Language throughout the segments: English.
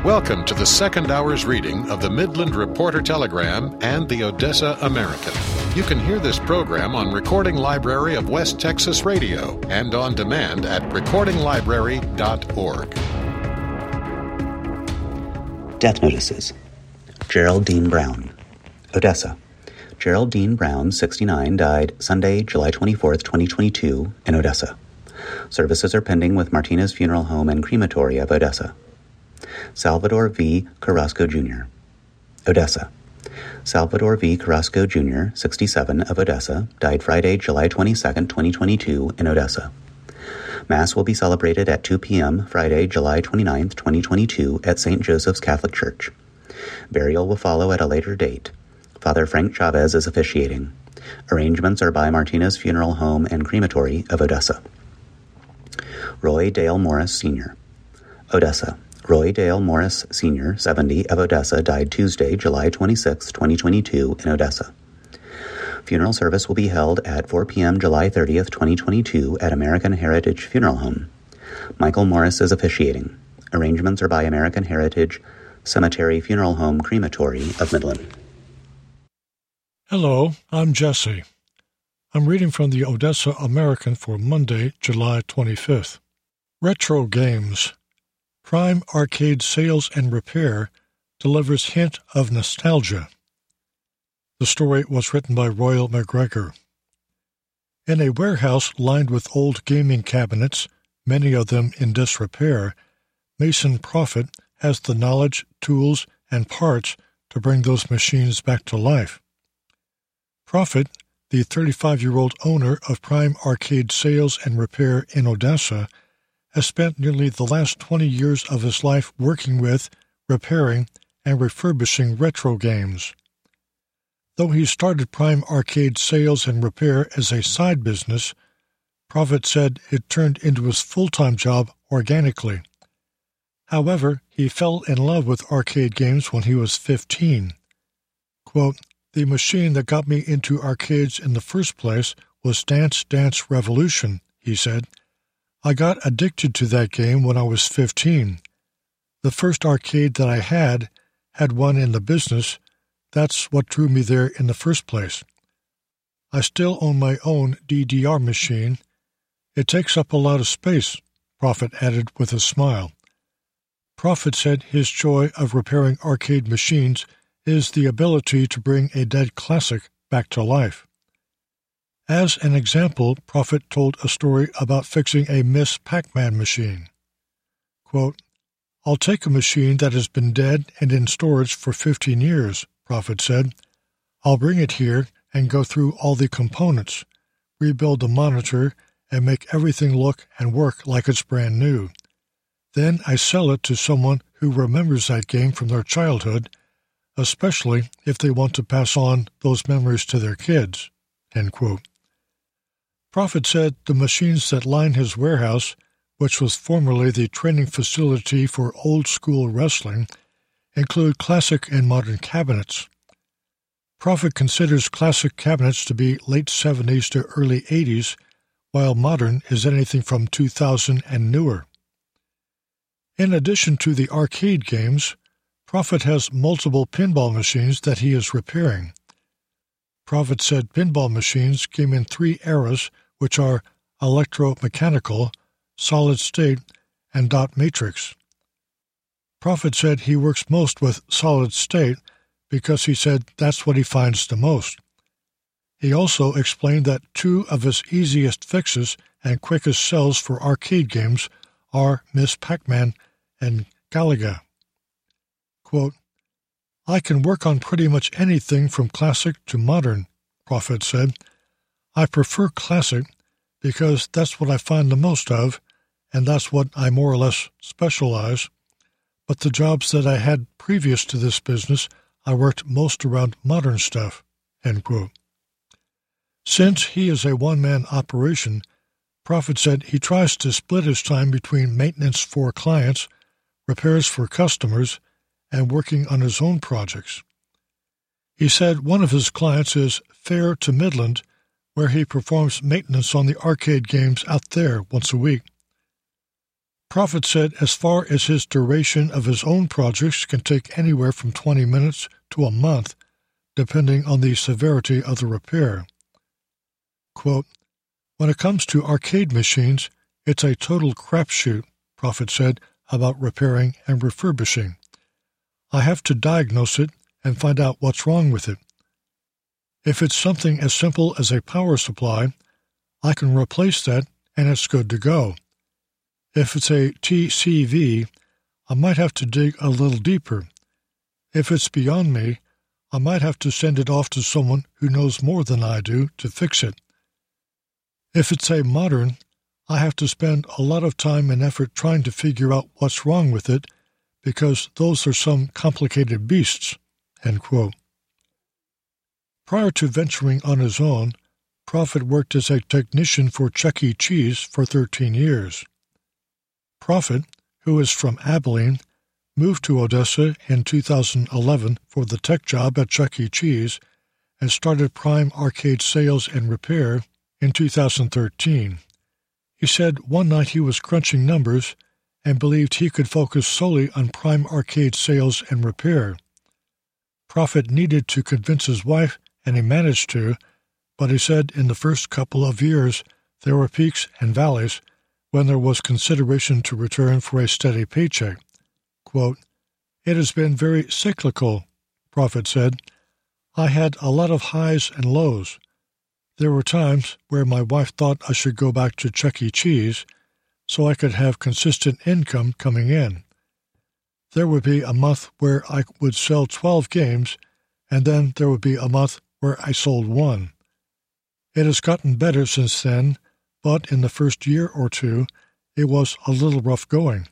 Welcome to the second hour's reading of the Midland Reporter Telegram and the Odessa American. You can hear this program on Recording Library of West Texas Radio and on demand at recordinglibrary.org. Death notices. Gerald Dean Brown, Odessa. Gerald Dean Brown, 69, died Sunday, July 24, 2022, in Odessa. Services are pending with Martinez Funeral Home and Crematory of Odessa. Salvador V. Carrasco, Jr., Odessa. Salvador V. Carrasco, Jr., 67, of Odessa, died Friday, July 22, 2022, in Odessa. Mass will be celebrated at 2 p.m. Friday, July 29, 2022, at St. Joseph's Catholic Church. Burial will follow at a later date. Father Frank Chavez is officiating. Arrangements are by Martinez Funeral Home and Crematory of Odessa. Roy Dale Morris, Sr., Odessa. Roy Dale Morris, Sr., 70, of Odessa, died Tuesday, July 26, 2022, in Odessa. Funeral service will be held at 4 p.m. July 30, 2022, at American Heritage Funeral Home. Michael Morris is officiating. Arrangements are by American Heritage Cemetery Funeral Home Crematory of Midland. Hello, I'm Jesse. I'm reading from the Odessa American for Monday, July 25th. Retro Games. Prime Arcade Sales and Repair delivers hint of nostalgia. The story was written by Royal McGregor. In a warehouse lined with old gaming cabinets, many of them in disrepair, Mason Profit has the knowledge, tools, and parts to bring those machines back to life. Profit, the 35-year-old owner of Prime Arcade Sales and Repair in Odessa, has spent nearly the last 20 years of his life working with, repairing, and refurbishing retro games. Though he started Prime Arcade Sales and Repair as a side business, Profit said it turned into his full-time job organically. However, he fell in love with arcade games when he was 15. Quote, "The machine that got me into arcades in the first place was Dance Dance Revolution," he said. "I got addicted to that game when I was 15. The first arcade that I had one in the business. That's what drew me there in the first place. I still own my own DDR machine. It takes up a lot of space," Profit added with a smile. Profit said his joy of repairing arcade machines is the ability to bring a dead classic back to life. As an example, Profit told a story about fixing a Miss Pac-Man machine. Quote, "I'll take a machine that has been dead and in storage for 15 years, Profit said. "I'll bring it here and go through all the components, rebuild the monitor, and make everything look and work like it's brand new. Then I sell it to someone who remembers that game from their childhood, especially if they want to pass on those memories to their kids." End quote. Profit said the machines that line his warehouse, which was formerly the training facility for old-school wrestling, include classic and modern cabinets. Profit considers classic cabinets to be late 70s to early 80s, while modern is anything from 2000 and newer. In addition to the arcade games, Profit has multiple pinball machines that he is repairing. Profit said pinball machines came in 3 eras, which are electromechanical, solid state, and dot matrix. Profit said he works most with solid state because he said that's what he finds the most. He also explained that 2 of his easiest fixes and quickest sells for arcade games are Miss Pac-Man and Galaga. Quote, "I can work on pretty much anything from classic to modern," Profit said. "I prefer classic because that's what I find the most of, and that's what I more or less specialize. But the jobs that I had previous to this business, I worked most around modern stuff." End quote. Since he is a one-man operation, Profit said he tries to split his time between maintenance for clients, repairs for customers, and working on his own projects. He said one of his clients is Fair to Midland, where he performs maintenance on the arcade games out there once a week. Prophet said as far as his duration of his own projects can take anywhere from 20 minutes to a month, depending on the severity of the repair. Quote, "When it comes to arcade machines, it's a total crapshoot," Prophet said about repairing and refurbishing. "I have to diagnose it and find out what's wrong with it. If it's something as simple as a power supply, I can replace that and it's good to go. If it's a TCV, I might have to dig a little deeper. If it's beyond me, I might have to send it off to someone who knows more than I do to fix it. If it's a modern, I have to spend a lot of time and effort trying to figure out what's wrong with it, because those are some complicated beasts." End quote. Prior to venturing on his own, Prophet worked as a technician for Chuck E. Cheese for 13 years. Prophet, who is from Abilene, moved to Odessa in 2011 for the tech job at Chuck E. Cheese and started Prime Arcade Sales and Repair in 2013. He said one night he was crunching numbers and believed he could focus solely on Prime Arcade Sales and Repair. Prophet needed to convince his wife, and he managed to, but he said in the first couple of years there were peaks and valleys when there was consideration to return for a steady paycheck. Quote, "It has been very cyclical," Prophet said. "I had a lot of highs and lows. There were times where my wife thought I should go back to Chuck E. Cheese so I could have consistent income coming in. There would be a month where I would sell 12 games, and then there would be a month where I sold 1. It has gotten better since then, but in the first year or two, it was a little rough going."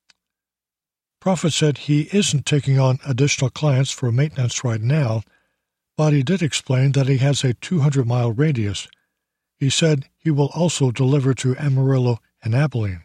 Prophet said he isn't taking on additional clients for maintenance right now, but he did explain that he has a 200-mile radius. He said he will also deliver to Amarillo and Abilene.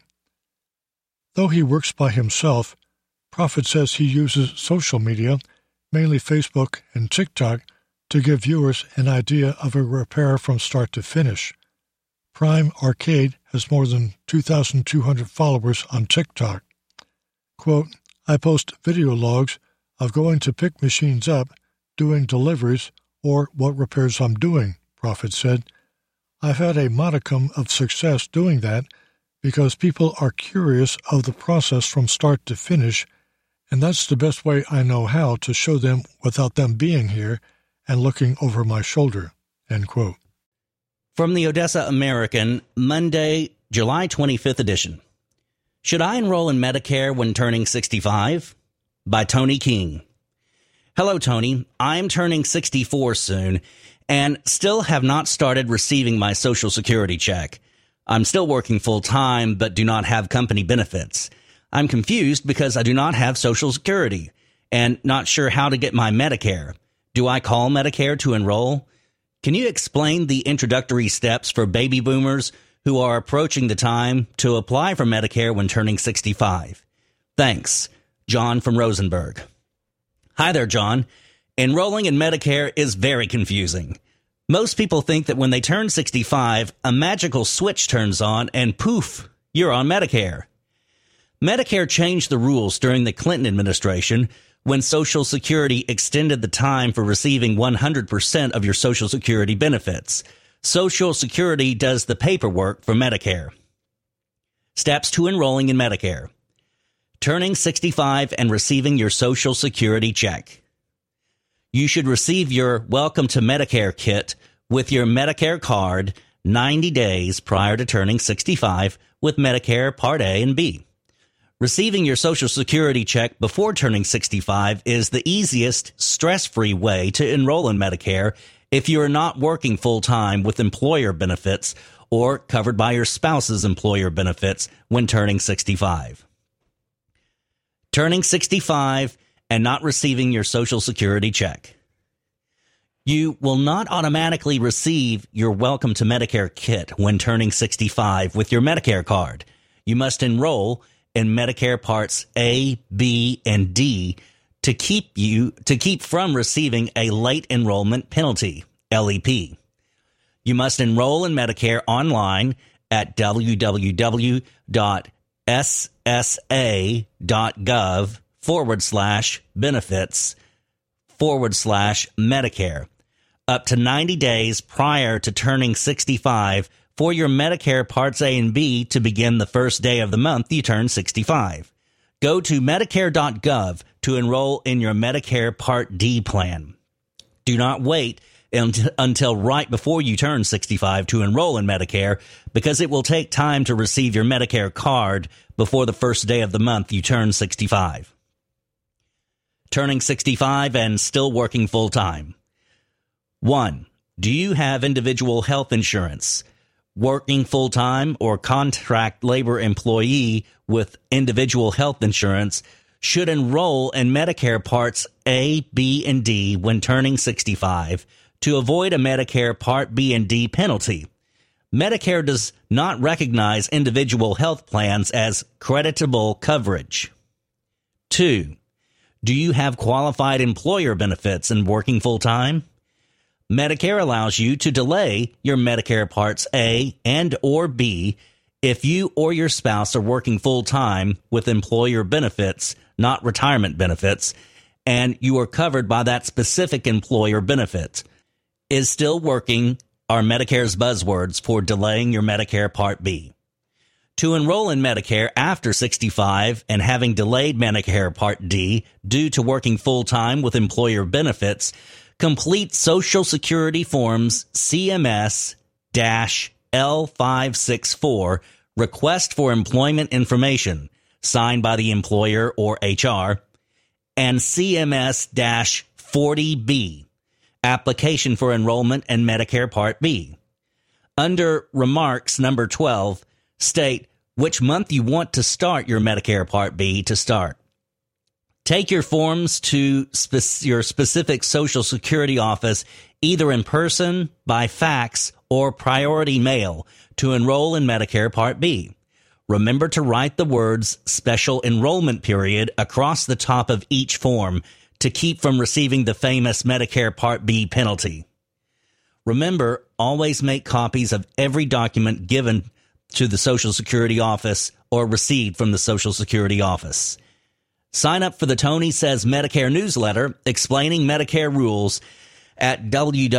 Though he works by himself, Prophet says he uses social media, mainly Facebook and TikTok, to give viewers an idea of a repair from start to finish. Prime Arcade has more than 2,200 followers on TikTok. Quote, "I post video logs of going to pick machines up, doing deliveries, or what repairs I'm doing," Prophet said. "I've had a modicum of success doing that because people are curious of the process from start to finish, and that's the best way I know how to show them without them being here and looking over my shoulder." End quote. From the Odessa American, Monday, July 25th edition. Should I enroll in Medicare when turning 65? By Tony King. Hello, Tony. I'm turning 64 soon and still have not started receiving my Social Security check. I'm still working full-time but do not have company benefits. I'm confused because I do not have Social Security and not sure how to get my Medicare. Do I call Medicare to enroll? Can you explain the introductory steps for baby boomers who are approaching the time to apply for Medicare when turning 65? Thanks. John from Rosenberg. Hi there, John. Enrolling in Medicare is very confusing. Most people think that when they turn 65, a magical switch turns on and poof, you're on Medicare. Medicare changed the rules during the Clinton administration when Social Security extended the time for receiving 100% of your Social Security benefits. Social Security does the paperwork for Medicare. Steps to enrolling in Medicare. Turning 65 and receiving your Social Security check. You should receive your Welcome to Medicare kit with your Medicare card 90 days prior to turning 65 with Medicare Part A and B. Receiving your Social Security check before turning 65 is the easiest, stress-free way to enroll in Medicare if you are not working full-time with employer benefits or covered by your spouse's employer benefits when turning 65. Turning 65 and not receiving your Social Security check. You will not automatically receive your Welcome to Medicare kit when turning 65 with your Medicare card. You must enroll in Medicare Parts A, B, and D to keep from receiving a late enrollment penalty, LEP. You must enroll in Medicare online at www.medicare.gov ssa.gov/benefits/Medicare up to 90 days prior to turning 65 for your Medicare Parts A and B to begin the first day of the month you turn 65. Go to Medicare.gov to enroll in your Medicare Part D plan. Do not wait until right before you turn 65 to enroll in Medicare, because it will take time to receive your Medicare card before the first day of the month you turn 65. Turning 65 and still working full-time. 1. Do you have individual health insurance? Working full-time or contract labor employee with individual health insurance should enroll in Medicare Parts A, B, and D when turning 65 to avoid a Medicare Part B and D penalty. Medicare does not recognize individual health plans as creditable coverage. 2. Do you have qualified employer benefits and working full-time? Medicare allows you to delay your Medicare Parts A and or B if you or your spouse are working full-time with employer benefits, not retirement benefits, and you are covered by that specific employer benefit. Is still working are Medicare's buzzwords for delaying your Medicare Part B. To enroll in Medicare after 65 and having delayed Medicare Part D due to working full-time with employer benefits, complete Social Security Forms CMS-L564, Request for Employment Information, signed by the employer or HR, and CMS-40B, Application for Enrollment in Medicare Part B. Under Remarks number 12, state which month you want to start your Medicare Part B to start. Take your forms to your specific Social Security office, either in person, by fax, or priority mail to enroll in Medicare Part B. Remember to write the words Special Enrollment Period across the top of each form to keep from receiving the famous Medicare Part B penalty. Remember, always make copies of every document given to the Social Security office or received from the Social Security office. Sign up for the Tony Says Medicare newsletter explaining Medicare rules at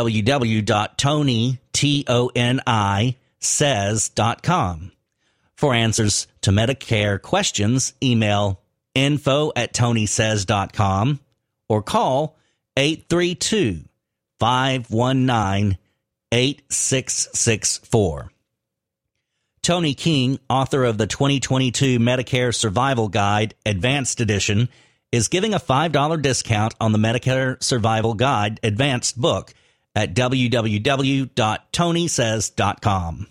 www.tonysays.com. For answers to Medicare questions, email info@tonysays.com or call 832-519-8664. Tony King, author of the 2022 Medicare Survival Guide Advanced Edition, is giving a $5 discount on the Medicare Survival Guide Advanced book at www.tonysays.com.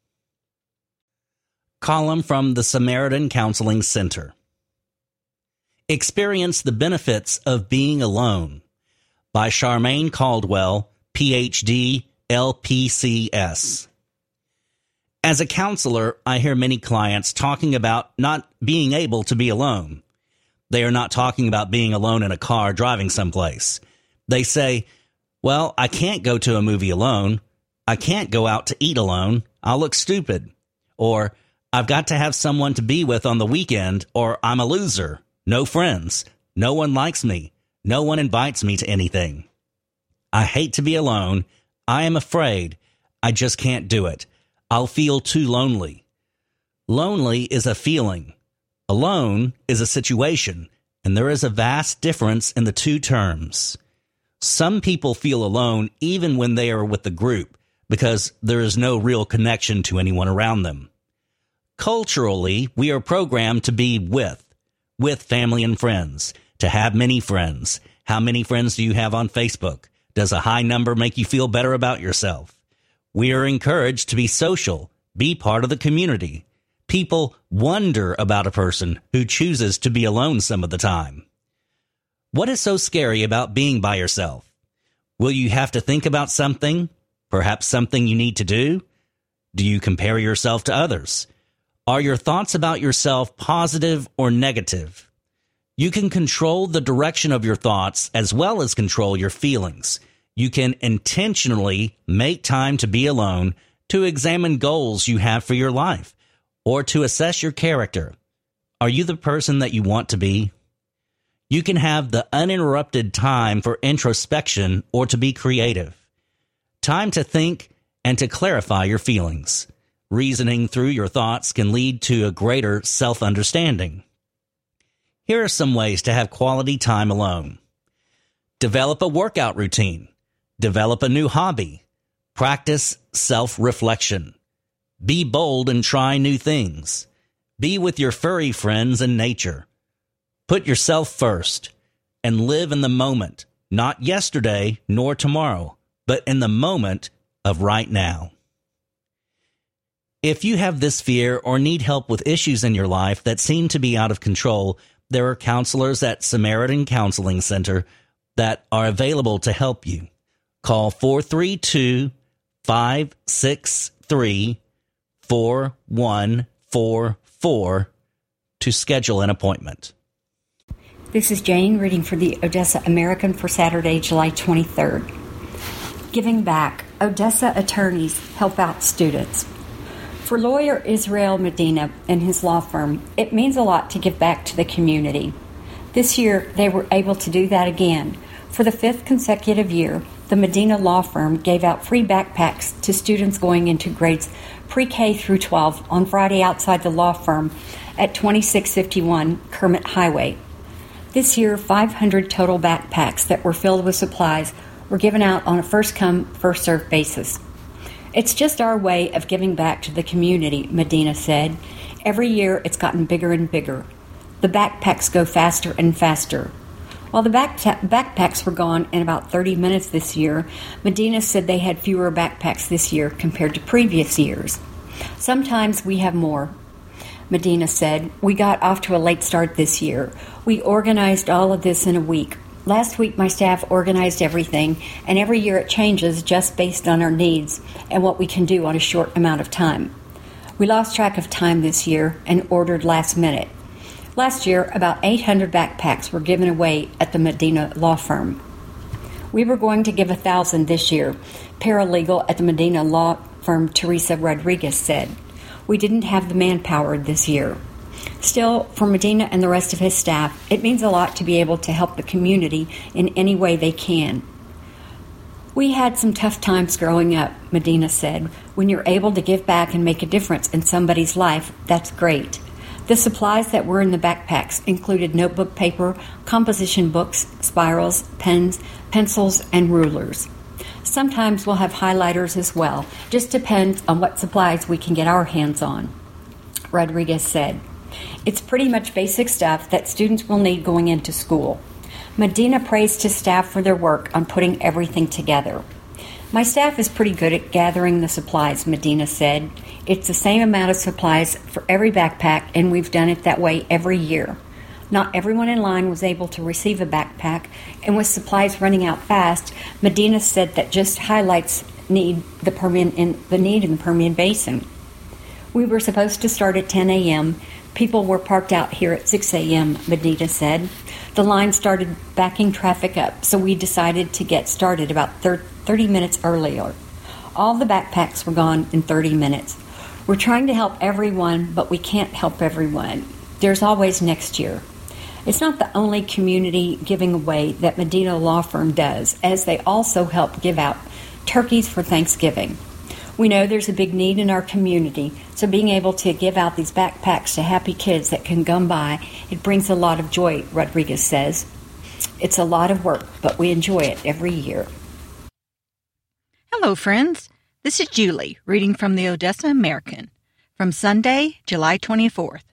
Column from the Samaritan Counseling Center. Experience the Benefits of Being Alone by Charmaine Caldwell, Ph.D., LPCS. As a counselor, I hear many clients talking about not being able to be alone. They are not talking about being alone in a car driving someplace. They say, well, I can't go to a movie alone. I can't go out to eat alone. I'll look stupid. Or, I've got to have someone to be with on the weekend, or I'm a loser. No friends. No one likes me. No one invites me to anything. I hate to be alone. I am afraid. I just can't do it. I'll feel too lonely. Lonely is a feeling. Alone is a situation, and there is a vast difference in the two terms. Some people feel alone even when they are with the group because there is no real connection to anyone around them. Culturally, we are programmed to be with family and friends, to have many friends. How many friends do you have on Facebook? Does a high number make you feel better about yourself? We are encouraged to be social, be part of the community. People wonder about a person who chooses to be alone some of the time. What is so scary about being by yourself? Will you have to think about something? Perhaps something you need to do? Do you compare yourself to others? Are your thoughts about yourself positive or negative? You can control the direction of your thoughts as well as control your feelings. You can intentionally make time to be alone to examine goals you have for your life or to assess your character. Are you the person that you want to be? You can have the uninterrupted time for introspection or to be creative. Time to think and to clarify your feelings. Reasoning through your thoughts can lead to a greater self-understanding. Here are some ways to have quality time alone. Develop a workout routine. Develop a new hobby. Practice self-reflection. Be bold and try new things. Be with your furry friends in nature. Put yourself first and live in the moment, not yesterday nor tomorrow, but in the moment of right now. If you have this fear or need help with issues in your life that seem to be out of control, there are counselors at Samaritan Counseling Center that are available to help you. Call 432-563-4144 to schedule an appointment. This is Jane reading for the Odessa American for Saturday, July 23rd. Giving back. Odessa attorneys help out students. For lawyer Israel Medina and his law firm, it means a lot to give back to the community. This year, they were able to do that again. For the 5th consecutive year, the Medina law firm gave out free backpacks to students going into grades pre-K through 12 on Friday outside the law firm at 2651 Kermit Highway. This year, 500 total backpacks that were filled with supplies were given out on a first-come, first-served basis. It's just our way of giving back to the community, Medina said. Every year, it's gotten bigger and bigger. The backpacks go faster and faster. While the backpacks were gone in about 30 minutes this year, Medina said they had fewer backpacks this year compared to previous years. Sometimes we have more. Medina said, we got off to a late start this year. We organized all of this in a week. Last week, my staff organized everything, and every year it changes just based on our needs and what we can do on a short amount of time. We lost track of time this year and ordered last minute. Last year, about 800 backpacks were given away at the Medina law firm. We were going to give 1,000 this year, paralegal at the Medina law firm Teresa Rodriguez said. We didn't have the manpower this year. Still, for Medina and the rest of his staff, it means a lot to be able to help the community in any way they can. We had some tough times growing up, Medina said. When you're able to give back and make a difference in somebody's life, that's great. The supplies that were in the backpacks included notebook paper, composition books, spirals, pens, pencils, and rulers. Sometimes we'll have highlighters as well. Just depends on what supplies we can get our hands on, Rodriguez said. It's pretty much basic stuff that students will need going into school. Medina praised his staff for their work on putting everything together. My staff is pretty good at gathering the supplies, Medina said. It's the same amount of supplies for every backpack, and we've done it that way every year. Not everyone in line was able to receive a backpack, and with supplies running out fast, Medina said that just highlights the need in the Permian Basin. We were supposed to start at 10 a.m. People were parked out here at 6 a.m., Medina said. The line started backing traffic up, so we decided to get started about 30 minutes earlier. All the backpacks were gone in 30 minutes. We're trying to help everyone, but we can't help everyone. There's always next year. It's not the only community giving away that Medina Law Firm does, as they also help give out turkeys for Thanksgiving. We know there's a big need in our community, so being able to give out these backpacks to happy kids that can come by, it brings a lot of joy, Rodriguez says. It's a lot of work, but we enjoy it every year. Hello, friends. This is Julie, reading from the Odessa American, from Sunday, July 24th.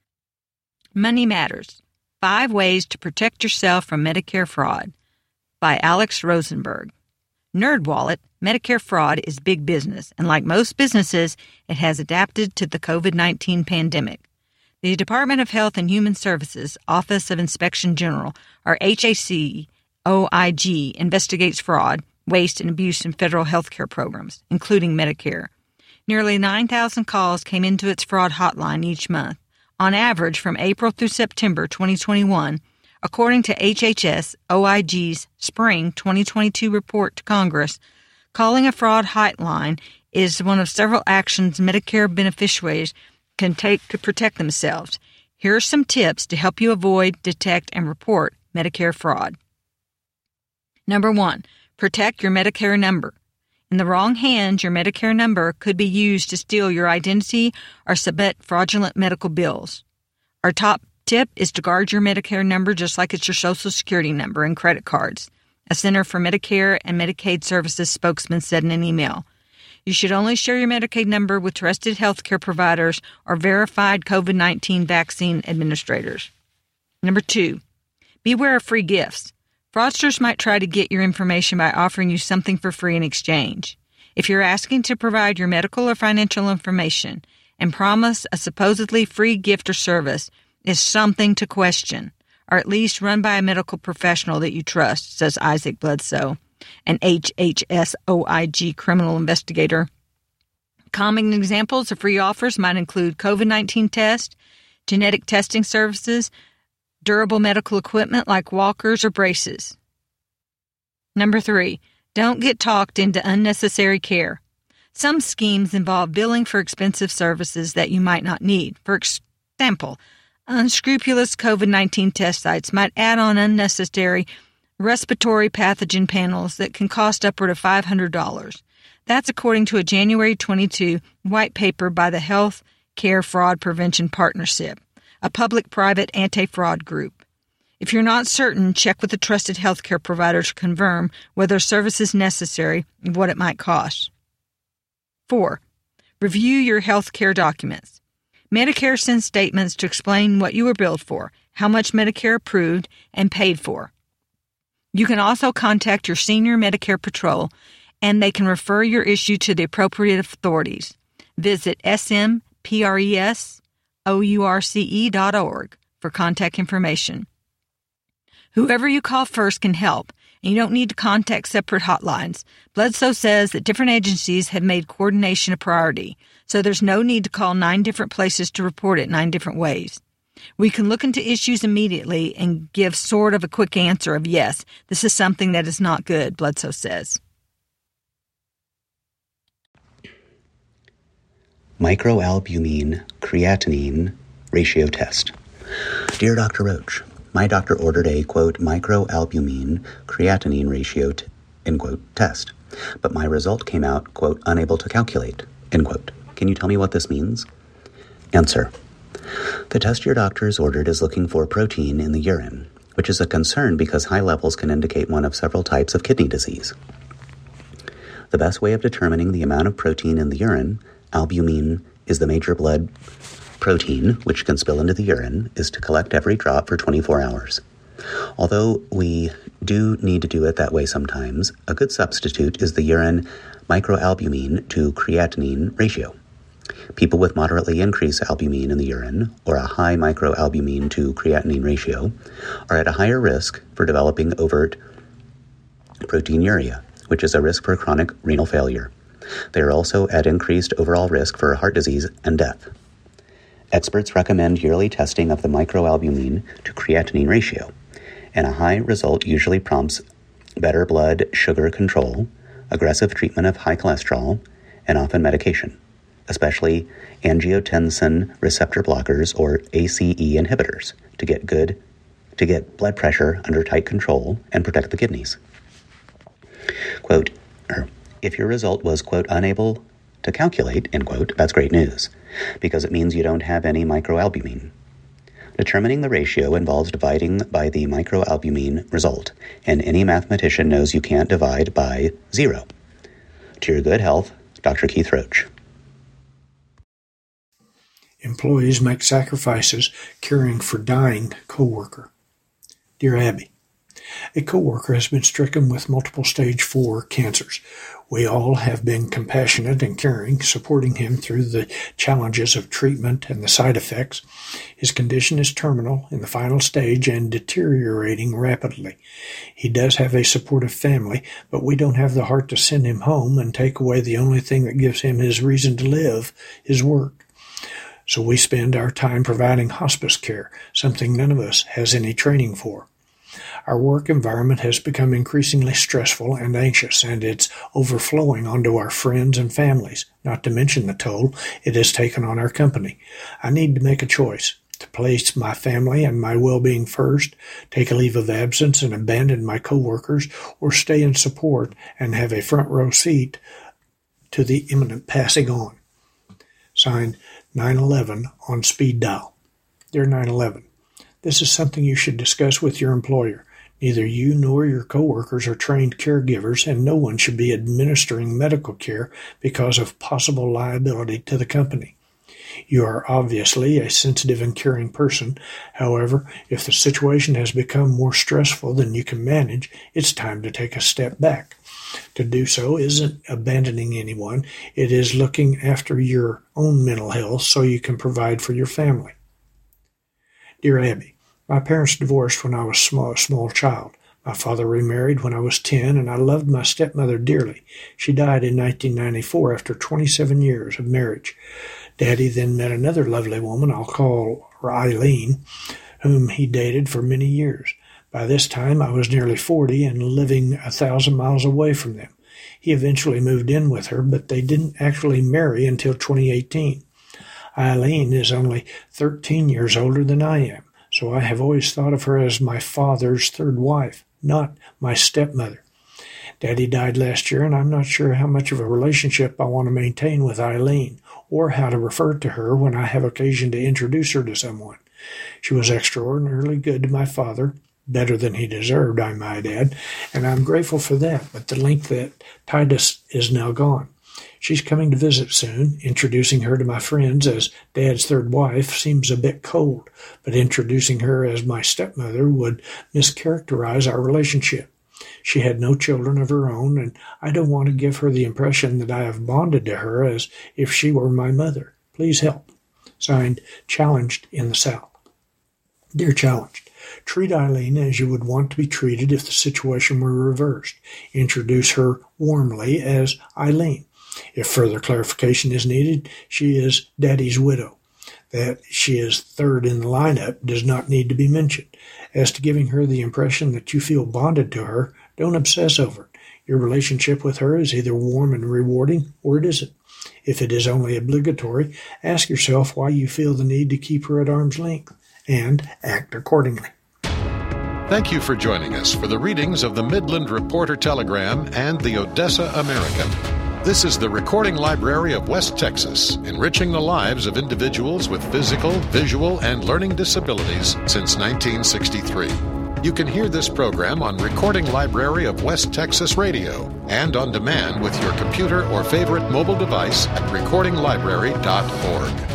Money Matters: 5 Ways to Protect Yourself from Medicare Fraud, by Alex Rosenberg. NerdWallet: Medicare fraud is big business, and like most businesses, it has adapted to the COVID-19 pandemic. The Department of Health and Human Services Office of Inspection General, or HAC OIG, investigates fraud, waste, and abuse in federal health care programs, including Medicare. Nearly 9,000 calls came into its fraud hotline each month, on average from April through September 2021, according to HHS OIG's Spring 2022 report to Congress. Calling a fraud hotline is one of several actions Medicare beneficiaries can take to protect themselves. Here are some tips to help you avoid, detect, and report Medicare fraud. Number 1, protect your Medicare number. In the wrong hands, your Medicare number could be used to steal your identity or submit fraudulent medical bills. Our top tip is to guard your Medicare number just like it's your Social Security number and credit cards, a Center for Medicare and Medicaid Services spokesman said in an email. You should only share your Medicaid number with trusted healthcare providers or verified COVID-19 vaccine administrators. Number 2, beware of free gifts. Fraudsters might try to get your information by offering you something for free in exchange. If you're asking to provide your medical or financial information and promise a supposedly free gift or service, is something to question, or at least run by a medical professional that you trust, says Isaac Bledsoe, an HHSOIG criminal investigator. Common examples of free offers might include COVID-19 tests, genetic testing services, durable medical equipment like walkers or braces. Number 3, don't get talked into unnecessary care. Some schemes involve billing for expensive services that you might not need. For example, unscrupulous COVID-19 test sites might add on unnecessary respiratory pathogen panels that can cost upward of $500. That's according to a January 22 white paper by the Health Care Fraud Prevention Partnership, a public-private anti-fraud group. If you're not certain, check with a trusted healthcare provider to confirm whether a service is necessary and what it might cost. 4, review your healthcare documents. Medicare sends statements to explain what you were billed for, how much Medicare approved and paid for. You can also contact your senior Medicare patrol, and they can refer your issue to the appropriate authorities. Visit smpressource.org for contact information. Whoever you call first can help, and you don't need to contact separate hotlines. Bledsoe says that different agencies have made coordination a priority, so there's no need to call 9 different places to report it 9 different ways. We can look into issues immediately and give sort of a quick answer of yes, this is something that is not good, Bledsoe says. Microalbumin creatinine ratio test. Dear Dr. Roach, my doctor ordered a, quote, microalbumin creatinine ratio, end quote, test, but my result came out, quote, unable to calculate, end quote. Can you tell me what this means? Answer. The test your doctor has ordered is looking for protein in the urine, which is a concern because high levels can indicate one of several types of kidney disease. The best way of determining the amount of protein in the urine, albumin is the major blood protein, which can spill into the urine, is to collect every drop for 24 hours. Although we do need to do it that way sometimes, a good substitute is the urine microalbumin to creatinine ratio. People with moderately increased albumin in the urine, or a high microalbumin to creatinine ratio, are at a higher risk for developing overt proteinuria, which is a risk for chronic renal failure. They are also at increased overall risk for heart disease and death. Experts recommend yearly testing of the microalbumin to creatinine ratio, and a high result usually prompts better blood sugar control, aggressive treatment of high cholesterol, and often medication, especially angiotensin receptor blockers or ACE inhibitors to get blood pressure under tight control and protect the kidneys. Quote, if your result was, quote, unable to calculate, end quote, that's great news, because it means you don't have any microalbumin. Determining the ratio involves dividing by the microalbumin result, and any mathematician knows you can't divide by 0. To your good health, Dr. Keith Roach. Employees make sacrifices caring for dying coworker. Dear Abby, a coworker has been stricken with multiple stage 4 cancers. We all have been compassionate and caring, supporting him through the challenges of treatment and the side effects. His condition is terminal in the final stage and deteriorating rapidly. He does have a supportive family, but we don't have the heart to send him home and take away the only thing that gives him his reason to live, his work. So we spend our time providing hospice care, something none of us has any training for. Our work environment has become increasingly stressful and anxious, and it's overflowing onto our friends and families, not to mention the toll it has taken on our company. I need to make a choice. to place my family and my well-being first, take a leave of absence and abandon my coworkers, or stay in support and have a front row seat to the imminent passing on. Signed, 9/11 on speed dial. Dear 9/11, this is something you should discuss with your employer. Neither you nor your coworkers are trained caregivers, and no one should be administering medical care because of possible liability to the company. You are obviously a sensitive and caring person. However, if the situation has become more stressful than you can manage, it's time to take a step back. To do so isn't abandoning anyone. It is looking after your own mental health so you can provide for your family. Dear Abby, my parents divorced when I was a small child. My father remarried when I was 10, and I loved my stepmother dearly. She died in 1994 after 27 years of marriage. Daddy then met another lovely woman, I'll call her Eileen, whom he dated for many years. By this time, I was nearly 40 and living 1,000 miles away from them. He eventually moved in with her, but they didn't actually marry until 2018. Eileen is only 13 years older than I am, so I have always thought of her as my father's third wife, not my stepmother. Daddy died last year, and I'm not sure how much of a relationship I want to maintain with Eileen, or how to refer to her when I have occasion to introduce her to someone. She was extraordinarily good to my father, better than he deserved, I might add, and I'm grateful for that, but the link that tied us is now gone. She's coming to visit soon. Introducing her to my friends as Dad's third wife seems a bit cold, but introducing her as my stepmother would mischaracterize our relationship. She had no children of her own, and I don't want to give her the impression that I have bonded to her as if she were my mother. Please help. Signed, Challenged in the South. Dear Challenged, treat Eileen as you would want to be treated if the situation were reversed. Introduce her warmly as Eileen. If further clarification is needed, she is Daddy's widow. That she is third in the lineup does not need to be mentioned. As to giving her the impression that you feel bonded to her, don't obsess over it. Your relationship with her is either warm and rewarding, or it isn't. If it is only obligatory, ask yourself why you feel the need to keep her at arm's length, and act accordingly. Thank you for joining us for the readings of the Midland Reporter Telegram and the Odessa American. This is the Recording Library of West Texas, enriching the lives of individuals with physical, visual, and learning disabilities since 1963. You can hear this program on Recording Library of West Texas Radio and on demand with your computer or favorite mobile device at recordinglibrary.org.